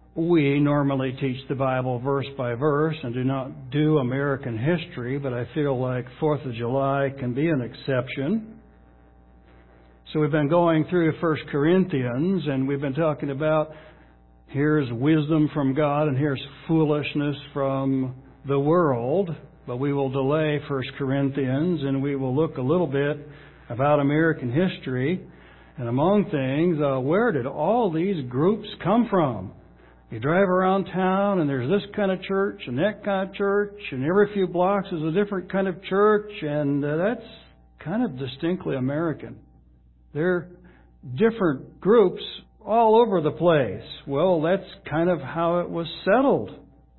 We normally teach the Bible verse by verse and do not do American history, but I feel like 4th of July can be an exception. So we've been going through 1 Corinthians, and we've been talking about here's wisdom from God and here's foolishness from the world. But we will delay 1 Corinthians, and we will look a little bit about American history. And among things, where did all these groups come from? You drive around town and there's this kind of church and that kind of church, and every few blocks is a different kind of church, and that's kind of distinctly American. They're different groups all over the place. Well, that's kind of how it was settled.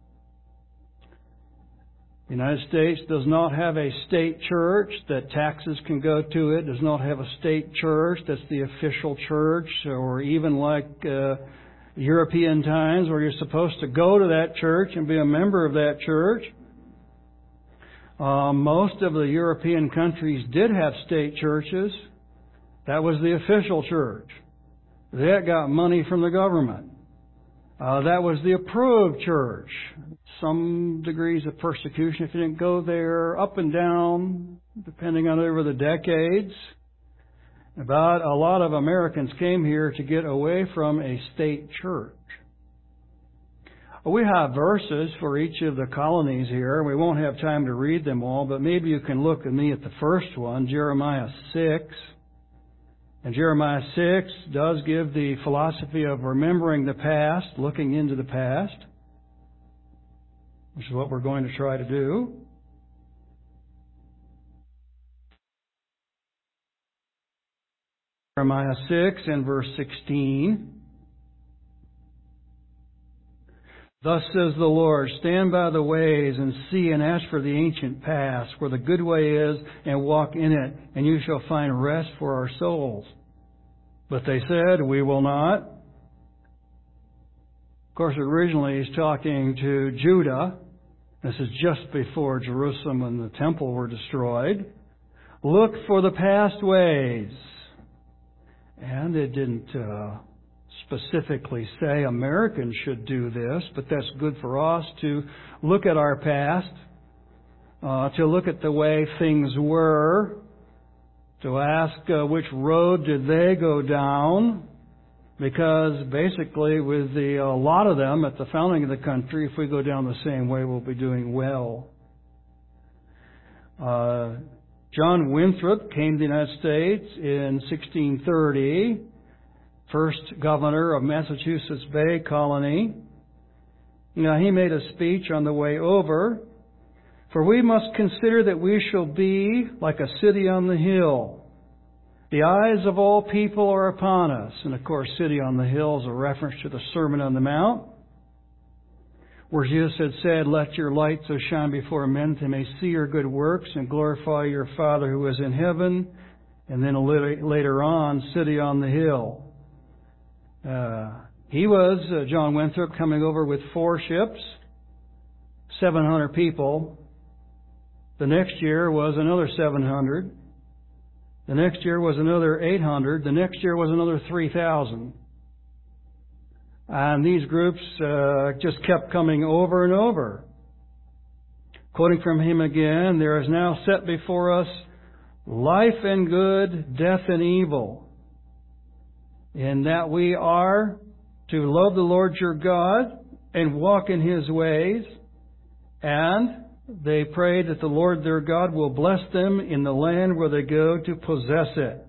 The United States does not have a state church that taxes can go to. It does not have a state church that's the official church, or even like European times where you're supposed to go to that church and be a member of that church. Most of the European countries did have state churches. That was the official church. That got money from the government. That was the approved church. Some degrees of persecution if you didn't go there, up and down, depending on over the decades. But a lot of Americans came here to get away from a state church. We have verses for each of the colonies here. We won't have time to read them all, but maybe you can look at me at the first one, Jeremiah 6. And Jeremiah 6 does give the philosophy of remembering the past, looking into the past, which is what we're going to try to do. Jeremiah 6 and verse 16. Thus says the Lord, stand by the ways and see and ask for the ancient past, where the good way is, and walk in it, and you shall find rest for our souls. But they said, we will not. Of course, originally he's talking to Judah. This is just before Jerusalem and the temple were destroyed. Look for the past ways. And it didn't specifically say Americans should do this, but that's good for us to look at our past, to look at the way things were, to ask which road did they go down, because basically with a lot of them at the founding of the country, if we go down the same way, we'll be doing well. John Winthrop came to the United States in 1630, first governor of Massachusetts Bay Colony. Now, he made a speech on the way over. For we must consider that we shall be like a city on the hill. The eyes of all people are upon us. And of course, city on the hill is a reference to the Sermon on the Mount, where Jesus had said, let your light so shine before men that they may see your good works and glorify your Father who is in heaven. And then later on, city on the hill. He was, John Winthrop, coming over with 4 ships, 700 people. The next year was another 700. The next year was another 800. The next year was another 3,000. And these groups just kept coming over and over. Quoting from him again, there is now set before us life and good, death and evil, in that we are to love the Lord your God and walk in His ways, and they pray that the Lord their God will bless them in the land where they go to possess it.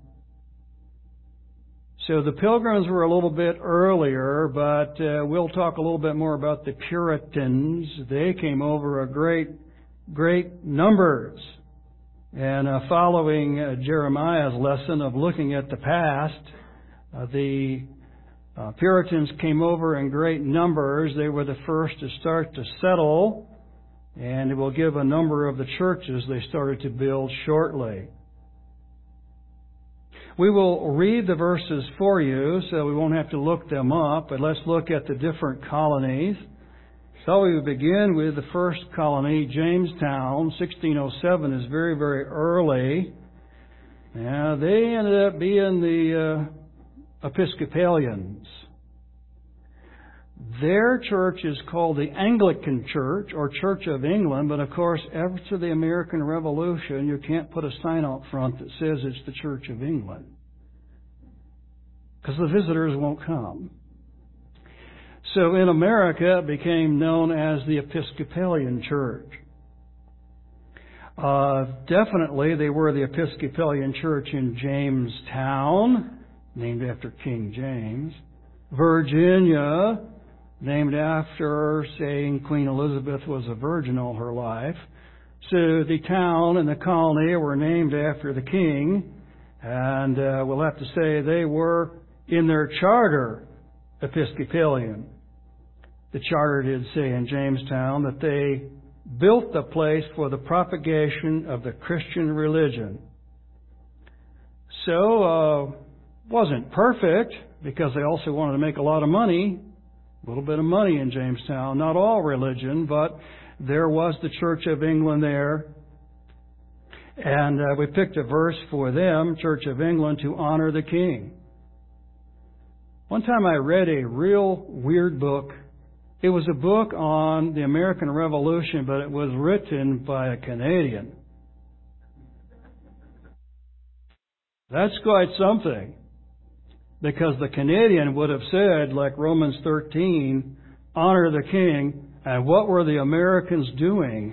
So the Pilgrims were a little bit earlier, but we'll talk a little bit more about the Puritans. They came over a great numbers. And following Jeremiah's lesson of looking at the past, the Puritans came over in great numbers. They were the first to start to settle, and it will give a number of the churches they started to build shortly. We will read the verses for you, so we won't have to look them up, but let's look at the different colonies. So we begin with the first colony, Jamestown. 1607 is very, very early. Now, they ended up being the Episcopalians. Their church is called the Anglican Church or Church of England, but of course, after the American Revolution, you can't put a sign out front that says it's the Church of England, because the visitors won't come. So in America, it became known as the Episcopalian Church. Definitely, they were the Episcopalian Church in Jamestown, named after King James. Virginia, named after saying Queen Elizabeth was a virgin all her life. So the town and the colony were named after the king, and we'll have to say they were, in their charter, Episcopalian. The charter did say in Jamestown that they built the place for the propagation of the Christian religion. So, wasn't perfect, because they also wanted to make a lot of money, a little bit of money in Jamestown. Not all religion, but there was the Church of England there. And we picked a verse for them, Church of England, to honor the king. One time I read a real weird book. It was a book on the American Revolution, but it was written by a Canadian. That's quite something, because the Canadian would have said, like Romans 13, honor the king, and what were the Americans doing?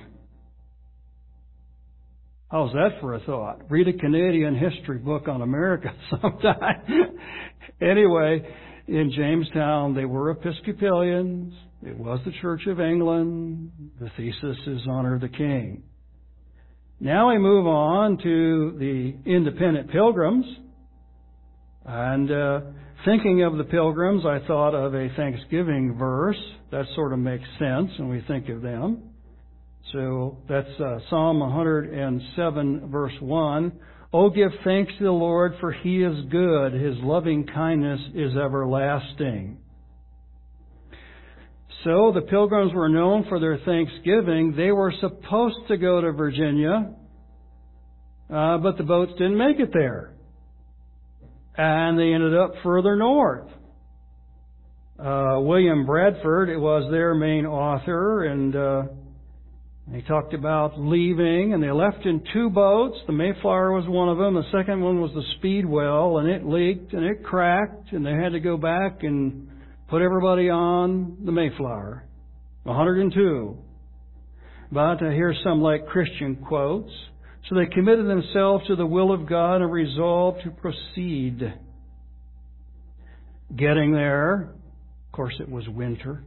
How's that for a thought? Read a Canadian history book on America sometime. Anyway, in Jamestown, they were Episcopalians. It was the Church of England. The thesis is honor the king. Now we move on to the independent pilgrims. And thinking of the pilgrims, I thought of a Thanksgiving verse. That sort of makes sense when we think of them. So that's Psalm 107, verse 1. Oh, give thanks to the Lord, for He is good. His loving kindness is everlasting. So the pilgrims were known for their Thanksgiving. They were supposed to go to Virginia, but the boats didn't make it there. And they ended up further north. William Bradford, it was their main author, and he talked about leaving, and they left in two boats. The Mayflower was one of them. The second one was the Speedwell, and it leaked, and it cracked, and they had to go back and put everybody on the Mayflower. 102. But here's some like Christian quotes. So they committed themselves to the will of God and resolved to proceed. Getting there, of course it was winter.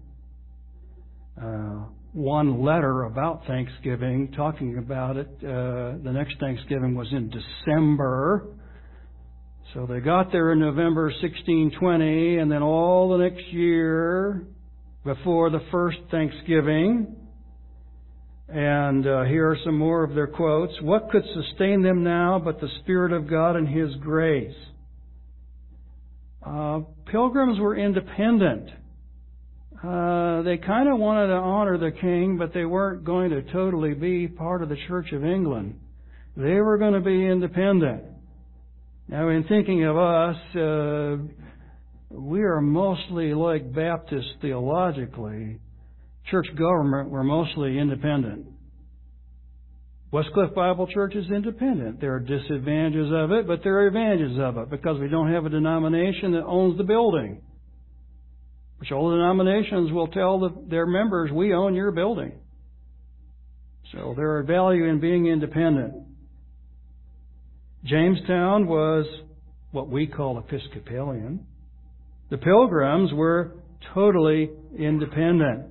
One letter about Thanksgiving, talking about it, the next Thanksgiving was in December. So they got there in November 1620, and then all the next year before the first Thanksgiving. And here are some more of their quotes. What could sustain them now but the Spirit of God and His grace? Pilgrims were independent. They kind of wanted to honor the king, but they weren't going to totally be part of the Church of England. They were going to be independent. Now, in thinking of us, we are mostly like Baptists theologically. Church government, we're mostly independent. Westcliff Bible Church is independent. There are disadvantages of it, but there are advantages of it because we don't have a denomination that owns the building. Which all denominations will tell their members, we own your building. So there are value in being independent. Jamestown was what we call Episcopalian. The Pilgrims were totally independent.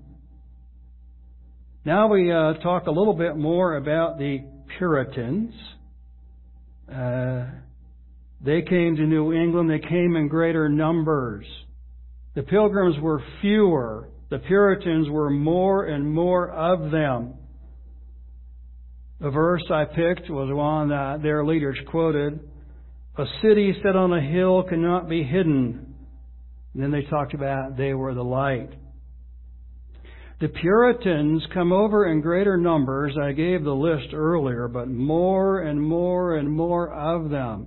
Now we talk a little bit more about the Puritans. They came to New England. They came in greater numbers. The Pilgrims were fewer. The Puritans were more and more of them. The verse I picked was one that their leaders quoted. A city set on a hill cannot be hidden. And then they talked about they were the light. The Puritans come over in greater numbers. I gave the list earlier, but more and more and more of them.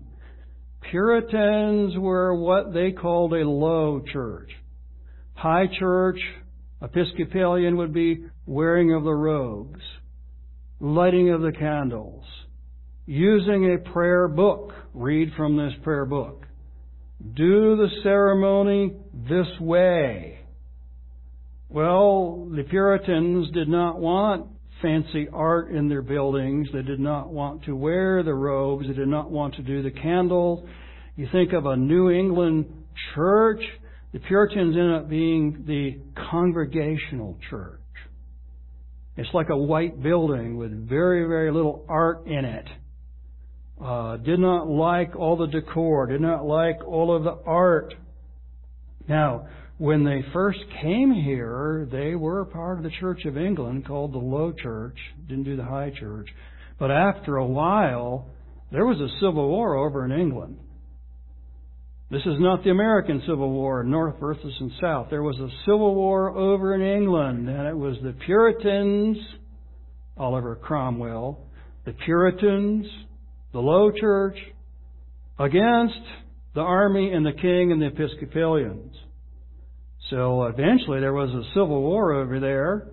Puritans were what they called a low church. High church Episcopalian would be wearing of the robes, lighting of the candles, using a prayer book. Read from this prayer book. Do the ceremony this way. Well, the Puritans did not want fancy art in their buildings. They did not want to wear the robes. They did not want to do the candles. You think of a New England church, the Puritans ended up being the Congregational church. It's like a white building with very, very little art in it. Did not like all the decor, did not like all of the art. Now, when they first came here, they were part of the Church of England called the Low Church. Didn't do the High Church. But after a while, there was a civil war over in England. This is not the American Civil War, North versus and South. There was a civil war over in England, and it was the Puritans, Oliver Cromwell, the Puritans, the Low Church, against the army and the king and the Episcopalians. So eventually there was a civil war over there.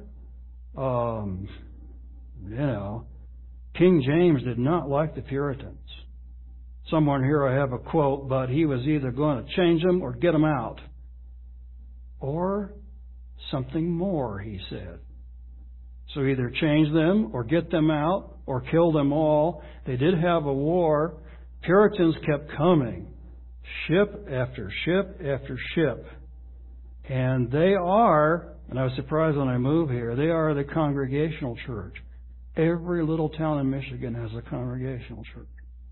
King James did not like the Puritans. Somewhere here I have a quote, but he was either going to change them or get them out. Or something more, he said. So either change them or get them out or kill them all. They did have a war. Puritans kept coming. Ship after ship after ship. And they are, and I was surprised when I moved here, they are the Congregational church. Every little town in Michigan has a Congregational church.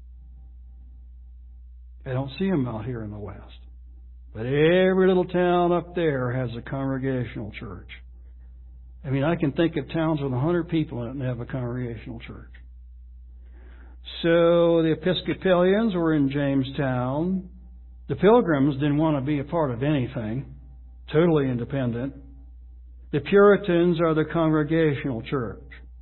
I don't see them out here in the West. But every little town up there has a Congregational church. I mean, I can think of towns with 100 people in it and have a Congregational church. So the Episcopalians were in Jamestown. The Pilgrims didn't want to be a part of anything. Totally independent. The Puritans are the Congregational church.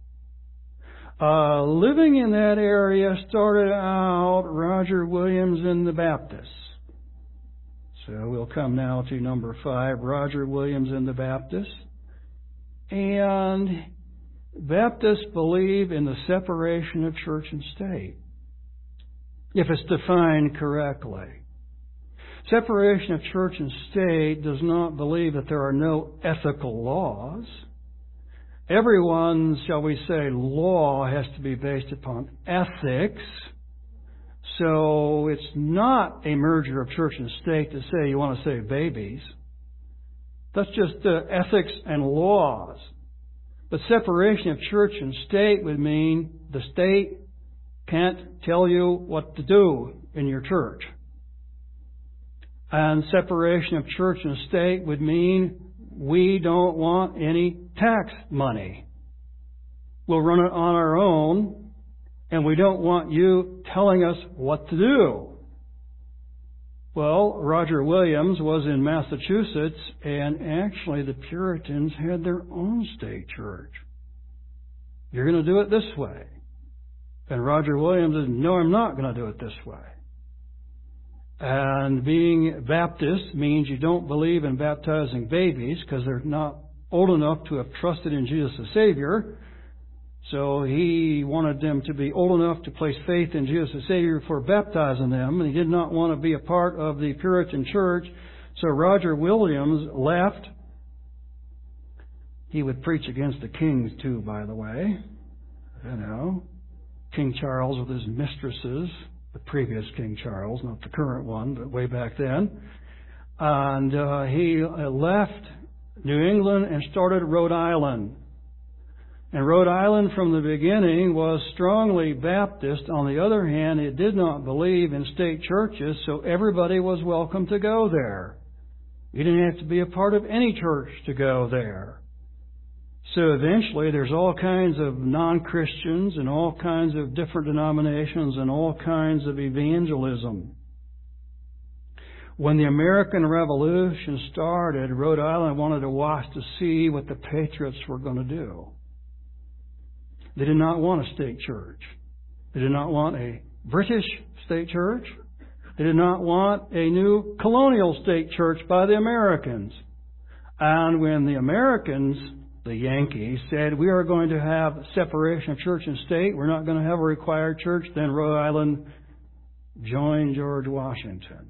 Living in that area started out Roger Williams and the Baptists. So we'll come now to number 5, Roger Williams and the Baptists. And Baptists believe in the separation of church and state, if it's defined correctly. Separation of church and state does not believe that there are no ethical laws. Everyone's, shall we say, law has to be based upon ethics. So it's not a merger of church and state to say you want to save babies. That's just ethics and laws. But separation of church and state would mean the state can't tell you what to do in your church. And separation of church and state would mean we don't want any tax money. We'll run it on our own, and we don't want you telling us what to do. Well, Roger Williams was in Massachusetts, and actually the Puritans had their own state church. You're going to do it this way. And Roger Williams said, no, I'm not going to do it this way. And being Baptist means you don't believe in baptizing babies because they're not old enough to have trusted in Jesus as Savior. So he wanted them to be old enough to place faith in Jesus as Savior before baptizing them. And he did not want to be a part of the Puritan church. So Roger Williams left. He would preach against the kings too, by the way. King Charles with his mistresses. The previous King Charles, not the current one, but way back then. And he left New England and started Rhode Island. And Rhode Island from the beginning was strongly Baptist. On the other hand, it did not believe in state churches, so everybody was welcome to go there. You didn't have to be a part of any church to go there. So eventually there's all kinds of non-Christians and all kinds of different denominations and all kinds of evangelism. When the American Revolution started, Rhode Island wanted to watch to see what the Patriots were going to do. They did not want a state church. They did not want a British state church. They did not want a new colonial state church by the Americans. And when the Americans, the Yankees, said, we are going to have separation of church and state, we're not going to have a required church, then Rhode Island joined George Washington.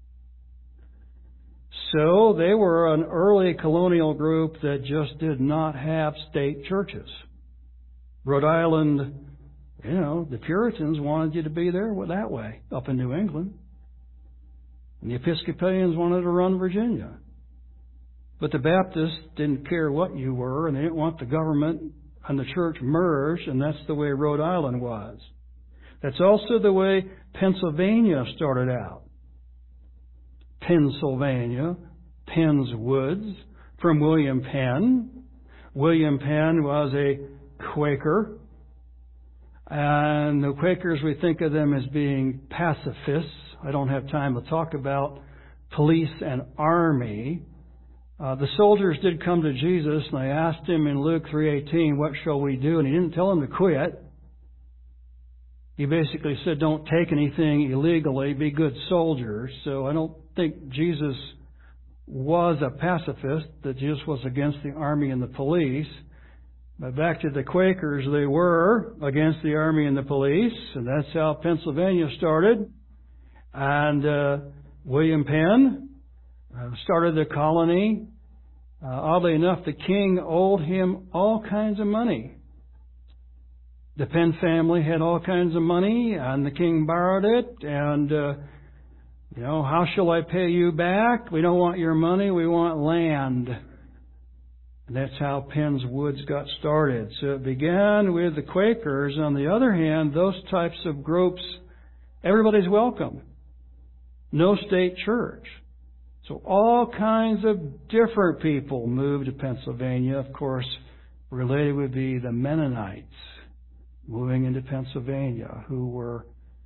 So they were an early colonial group that just did not have state churches. Rhode Island, the Puritans wanted you to be there that way, up in New England. And the Episcopalians wanted to run Virginia. But the Baptists didn't care what you were, and they didn't want the government and the church merged, and that's the way Rhode Island was. That's also the way Pennsylvania started out. Pennsylvania, Penn's Woods, from William Penn. William Penn was a Quaker, and the Quakers, we think of them as being pacifists. I don't have time to talk about police and army. The soldiers did come to Jesus, and they asked him in Luke 3:18, what shall we do? And he didn't tell them to quit. He basically said, don't take anything illegally, be good soldiers. So I don't think Jesus was a pacifist, that Jesus was against the army and the police. But back to the Quakers, they were against the army and the police, and that's how Pennsylvania started. And William Penn started the colony. Oddly enough, the king owed him all kinds of money. The Penn family had all kinds of money, and the king borrowed it. And, how shall I pay you back? We don't want your money, we want land. And that's how Penn's Woods got started. So it began with the Quakers. On the other hand, those types of groups, everybody's welcome. No state church. So all kinds of different people moved to Pennsylvania. Of course, related would be the Mennonites moving into Pennsylvania, who were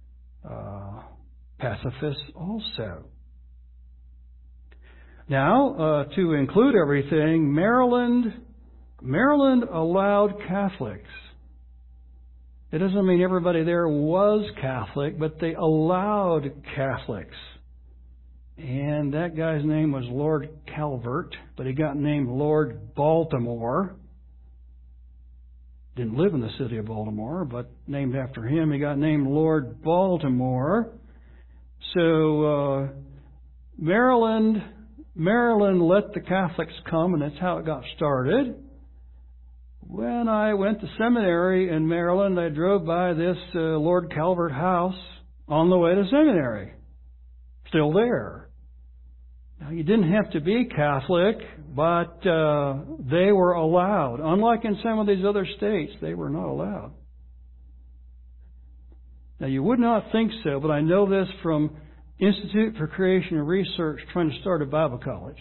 pacifists also. Now, to include everything, Maryland allowed Catholics. It doesn't mean everybody there was Catholic, but they allowed Catholics. And that guy's name was Lord Calvert, but he got named Lord Baltimore. Didn't live in the city of Baltimore, but named after him, he got named Lord Baltimore. So Maryland let the Catholics come, and that's how it got started. When I went to seminary in Maryland, I drove by this Lord Calvert house on the way to seminary. Still there. Now, you didn't have to be Catholic, but they were allowed. Unlike in some of these other states, they were not allowed. Now, you would not think so, but I know this from Institute for Creation and Research trying to start a Bible college.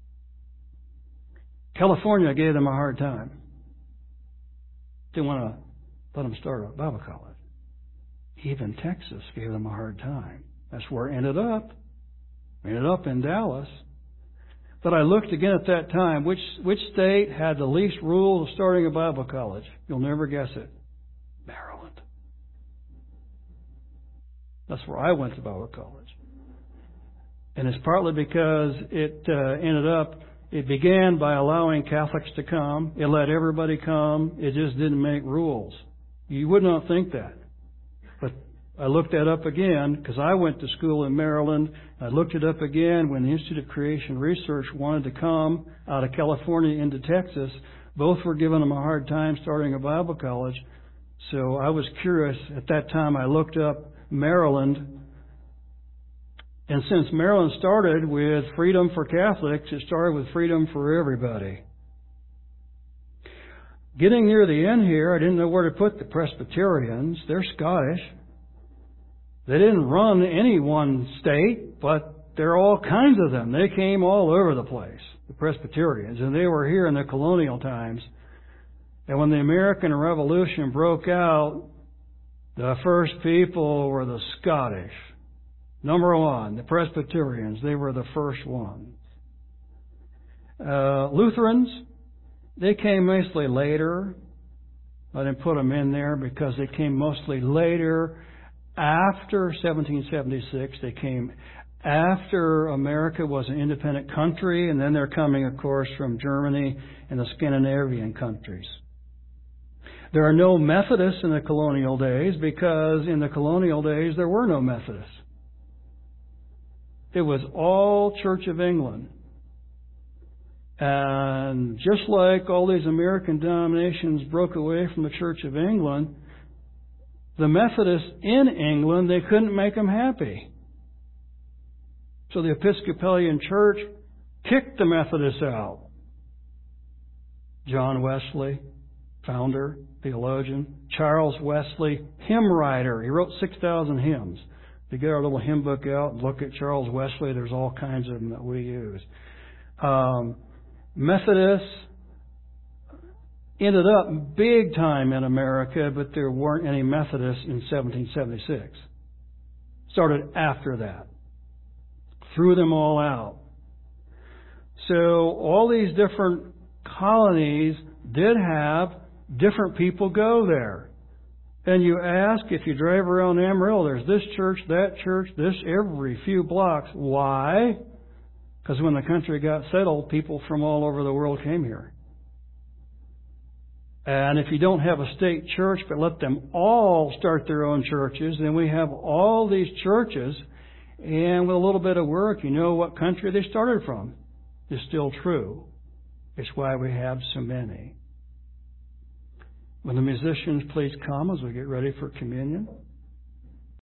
California gave them a hard time. Didn't want to let them start a Bible college. Even Texas gave them a hard time. That's where it ended up. Ended up in Dallas. But I looked again at that time. Which state had the least rules of starting a Bible college? You'll never guess it. Maryland. That's where I went to Bible college. And it's partly because it began by allowing Catholics to come. It let everybody come. It just didn't make rules. You would not think that. But I looked that up again because I went to school in Maryland. I looked it up again when the Institute of Creation Research wanted to come out of California into Texas. Both were giving them a hard time starting a Bible college. So I was curious. At that time, I looked up Maryland. And since Maryland started with freedom for Catholics, it started with freedom for everybody. Getting near the end here, I didn't know where to put the Presbyterians. They're Scottish. They didn't run any one state, but there are all kinds of them. They came all over the place, the Presbyterians, and they were here in the colonial times. And when the American Revolution broke out, the first people were the Scottish. Number one, the Presbyterians. They were the first ones. Lutherans, they came mostly later. I didn't put them in there because they came mostly later. After 1776, they came after America was an independent country, and then they're coming, of course, from Germany and the Scandinavian countries. There are no Methodists in the colonial days because in the colonial days there were no Methodists. It was all Church of England. And just like all these American denominations broke away from the Church of England, the Methodists in England, they couldn't make them happy. So the Episcopalian Church kicked the Methodists out. John Wesley, founder, theologian. Charles Wesley, hymn writer. He wrote 6,000 hymns. If you get our little hymn book out and look at Charles Wesley, there's all kinds of them that we use. Methodists ended up big time in America, but there weren't any Methodists in 1776. Started after that. Threw them all out. So all these different colonies did have different people go there. And you ask, if you drive around Amarillo, there's this church, that church, this every few blocks. Why? Because when the country got settled, people from all over the world came here. And if you don't have a state church, but let them all start their own churches, then we have all these churches. And with a little bit of work, you know what country they started from. It's still true. It's why we have so many. Will the musicians please come as we get ready for communion?